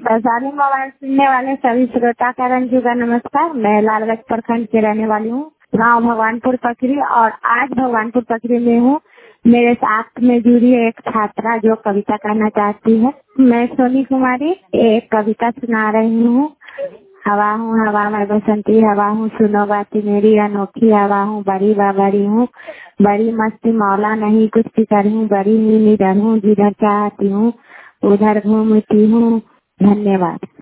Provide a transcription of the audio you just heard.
Vaishali mobile सुनने वाले सभी श्रोतागण जी का नमस्कार। मैं लालगंज प्रखंड की रहने वाली हूँ, गांव भगवानपुर पकरी, और आज भगवानपुर पकरी में हूँ। मेरे साथ में जुड़ी है एक छात्रा जो कविता कहना चाहती है। मैं सोनी कुमारी एक कविता सुना रही हूँ। हवा हूँ हवा मैं बसंती हवा हूँ, सुनो बाती मेरी अनोखी हवा हूँ, बड़ी बाबरी हूँ, बड़ी मस्ती मौला नहीं कुछ फिकर हूँ, बड़ी ही निडर हूँ, जिधर चाहती हूँ उधर घूमती हूँ। धन्यवाद।